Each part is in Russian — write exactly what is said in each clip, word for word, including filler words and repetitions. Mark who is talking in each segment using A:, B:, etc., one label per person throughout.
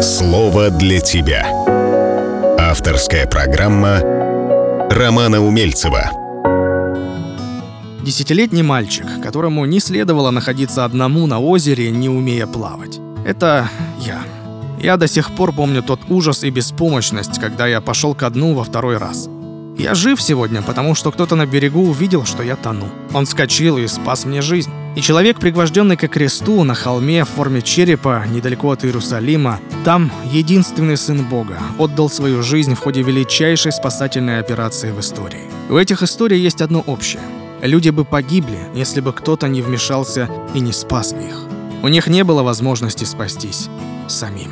A: Слово для тебя. Авторская программа Романа Умельцева.
B: Десятилетний мальчик, которому не следовало находиться одному на озере, не умея плавать. Это я. Я до сих пор помню тот ужас и беспомощность, когда я пошел ко дну во второй раз. Я жив сегодня, потому что кто-то на берегу увидел, что я тону. Он вскочил и спас мне жизнь. И человек, пригвожденный ко кресту на холме в форме черепа, недалеко от Иерусалима, там единственный Сын Бога отдал свою жизнь в ходе величайшей спасательной операции в истории. У этих историй есть одно общее. Люди бы погибли, если бы кто-то не вмешался и не спас их. У них не было возможности спастись самим.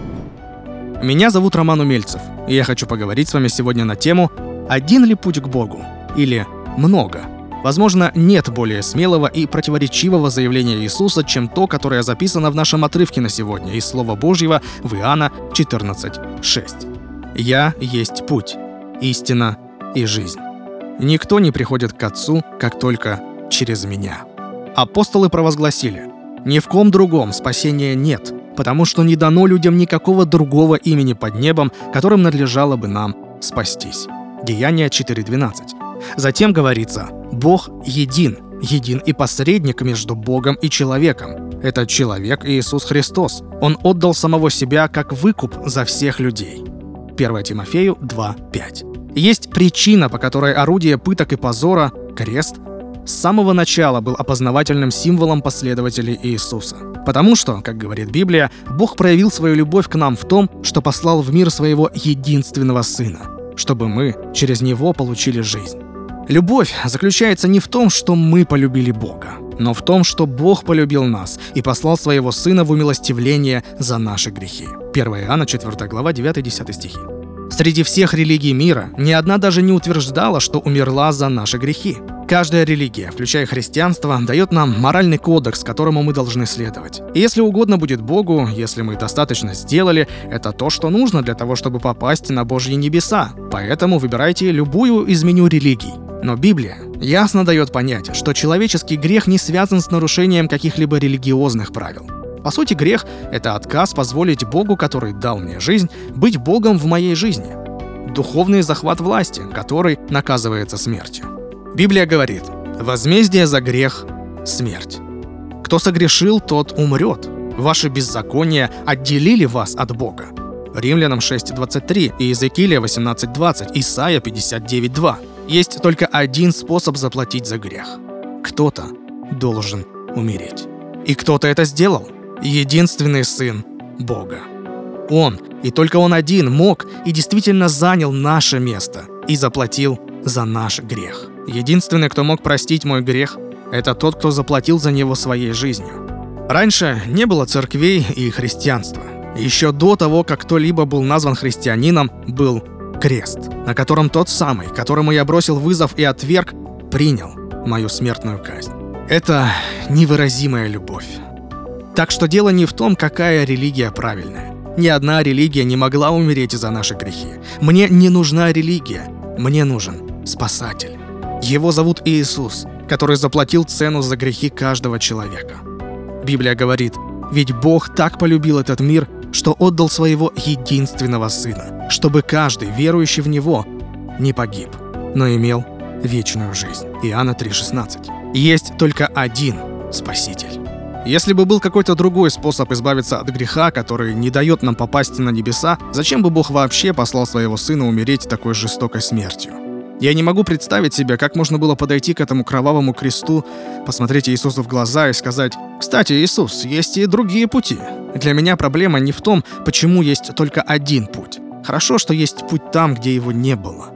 B: Меня зовут Роман Умельцев, и я хочу поговорить с вами сегодня на тему «Один ли путь к Богу?» или «Много?». Возможно, нет более смелого и противоречивого заявления Иисуса, чем то, которое записано в нашем отрывке на сегодня из Слова Божьего в Иоанна четырнадцать шесть. «Я есть путь, истина и жизнь. Никто не приходит к Отцу, как только через Меня». Апостолы провозгласили: «Ни в ком другом спасения нет, потому что не дано людям никакого другого имени под небом, которым надлежало бы нам спастись». Деяния четыре двенадцать. Затем говорится: «Бог един, един и посредник между Богом и человеком. Это человек Иисус Христос. Он отдал самого себя как выкуп за всех людей». первое Тимофею два пять. Есть причина, по которой орудие пыток и позора, крест, с самого начала был опознавательным символом последователей Иисуса. Потому что, как говорит Библия, Бог проявил свою любовь к нам в том, что послал в мир своего единственного Сына, чтобы мы через Него получили жизнь. Любовь заключается не в том, что мы полюбили Бога, но в том, что Бог полюбил нас и послал Своего Сына в умилостивление за наши грехи. первое Иоанна четвёртая глава девятый-десятый стихи. Среди всех религий мира ни одна даже не утверждала, что умерла за наши грехи. Каждая религия, включая христианство, дает нам моральный кодекс, которому мы должны следовать. И если угодно будет Богу, если мы достаточно сделали, это то, что нужно для того, чтобы попасть на Божьи небеса. Поэтому выбирайте любую из меню религий. Но Библия ясно дает понять, что человеческий грех не связан с нарушением каких-либо религиозных правил. По сути, грех — это отказ позволить Богу, который дал мне жизнь, быть Богом в моей жизни. Духовный захват власти, который наказывается смертью. Библия говорит: «Возмездие за грех — смерть. Кто согрешил, тот умрет. Ваши беззакония отделили вас от Бога». Римлянам шесть двадцать три, Иезекииля восемнадцать двадцать, Исайя пятьдесят девять два. Есть только один способ заплатить за грех. Кто-то должен умереть. И кто-то это сделал. Единственный Сын Бога. Он, и только Он один, мог и действительно занял наше место и заплатил за наш грех. Единственный, кто мог простить мой грех, это тот, кто заплатил за него своей жизнью. Раньше не было церквей и христианства. Еще до того, как кто-либо был назван христианином, был крест, на котором тот самый, которому я бросил вызов и отверг, принял мою смертную казнь. Это невыразимая любовь. Так что дело не в том, какая религия правильная. Ни одна религия не могла умереть за наши грехи. Мне не нужна религия. Мне нужен Спасатель. Его зовут Иисус, который заплатил цену за грехи каждого человека. Библия говорит: «Ведь Бог так полюбил этот мир, что отдал своего единственного Сына, чтобы каждый, верующий в Него, не погиб, но имел вечную жизнь». Иоанна три шестнадцать. Есть только один Спаситель. Если бы был какой-то другой способ избавиться от греха, который не дает нам попасть на небеса, зачем бы Бог вообще послал своего Сына умереть такой жестокой смертью? Я не могу представить себе, как можно было подойти к этому кровавому кресту, посмотреть Иисусу в глаза и сказать: «Кстати, Иисус, есть и другие пути». Для меня проблема не в том, почему есть только один путь. Хорошо, что есть путь там, где его не было.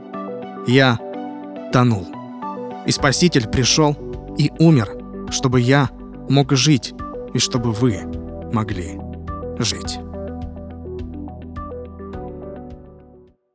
B: Я тонул. И Спаситель пришел и умер, чтобы я мог жить, и чтобы вы могли жить.